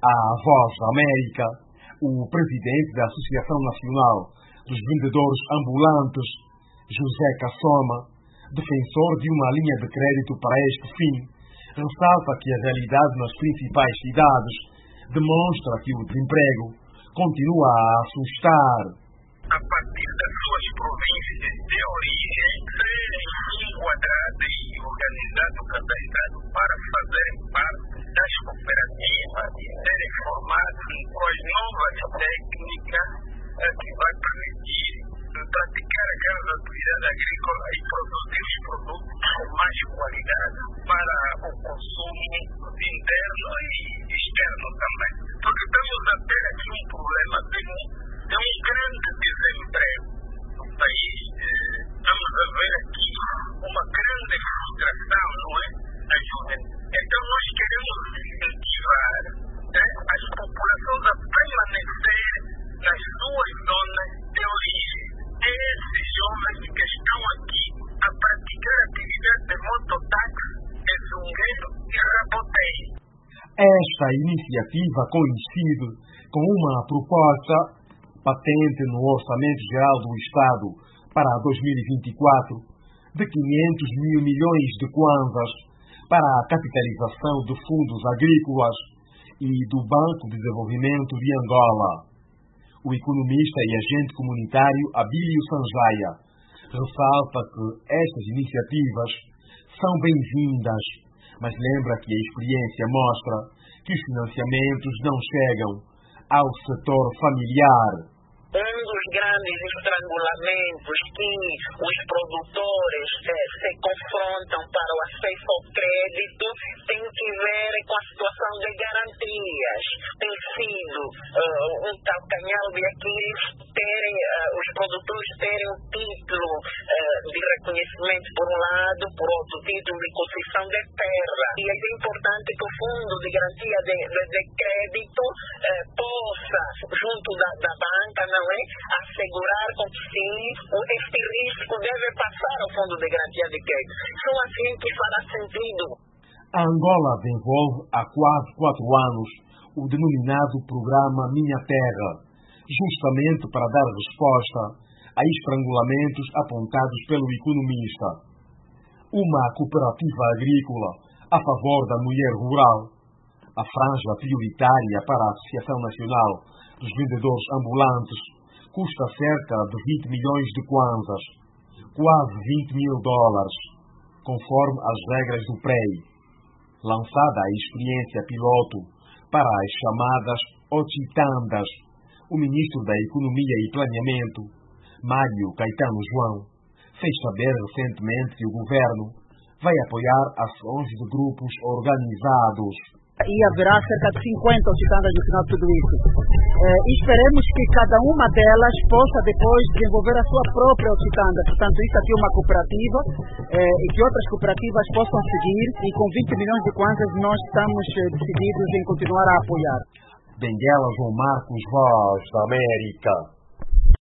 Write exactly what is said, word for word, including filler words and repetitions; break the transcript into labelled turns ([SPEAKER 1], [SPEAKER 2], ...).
[SPEAKER 1] À Voz da América, o presidente da Associação Nacional dos Vendedores Ambulantes, José Cassoma, defensor de uma linha de crédito para este fim, ressalta que a realidade nas principais cidades demonstra que o desemprego continua a assustar.
[SPEAKER 2] A partir das suas províncias de origem, serem enquadrados e organizados, cadastrados para fazerem parte das cooperativas e serem formados com as novas técnicas que vai permitir praticar aquelas atividades agrícolas e produzir os produtos com mais qualidade para o consumo interno e externo também. Porque estamos a ter aqui um problema de um, de um grande desemprego no país. Estamos a ver aqui uma grande frustração, não é? A juventude. Então nós queremos incentivar, né, as populações a permanecer nas suas zonas de origem. Esses jovens que estão aqui a praticar atividade de mototáxi, exungueiro e raboteio.
[SPEAKER 1] Esta iniciativa coincide com uma proposta patente no Orçamento Geral do Estado para dois mil e vinte e quatro de quinhentos mil milhões de kwanzas para a capitalização de fundos agrícolas e do Banco de Desenvolvimento de Angola. O economista e agente comunitário Abílio Sanjaya ressalta que estas iniciativas são bem-vindas, mas lembra que a experiência mostra que os financiamentos não chegam ao setor familiar.
[SPEAKER 2] Um dos grandes estrangulamentos que os produtores eh, se confrontam para o acesso ao crédito tem que ver com a situação de garantias. Tem sido uh, um calcanhar de Aquiles terem, uh, os produtores terem o título uh, de reconhecimento por um lado, por outro título de concessão de terra. E é importante que o Fundo de Garantia de, de, de Crédito uh, possa, junto da, da banca, não é, assegurar com que sim, este risco deve passar ao Fundo de Garantia de Crédito. Só assim que fará sentido.
[SPEAKER 1] A Angola desenvolve há quase quatro anos o denominado Programa Minha Terra, justamente para dar resposta a estrangulamentos apontados pelo economista. Uma cooperativa agrícola a favor da mulher rural, a franja prioritária para a Associação Nacional dos Vendedores Ambulantes, custa cerca de vinte milhões de kwanzas, quase vinte mil dólares, conforme as regras do P R E I. Lançada a experiência piloto para as chamadas Ochitandas, o ministro da Economia e Planeamento, Mário Caetano João, fez saber recentemente que o governo vai apoiar ações de grupos organizados.
[SPEAKER 3] E haverá cerca de cinquenta ochitandas no final de tudo isso. Eh, esperemos que cada uma delas possa depois desenvolver a sua própria ochitanda. Portanto, isso aqui é uma cooperativa eh, e que outras cooperativas possam seguir, e com vinte milhões de kwanzas nós estamos eh, decididos em continuar a apoiar.
[SPEAKER 1] Benguela João Marcos, Voz da América.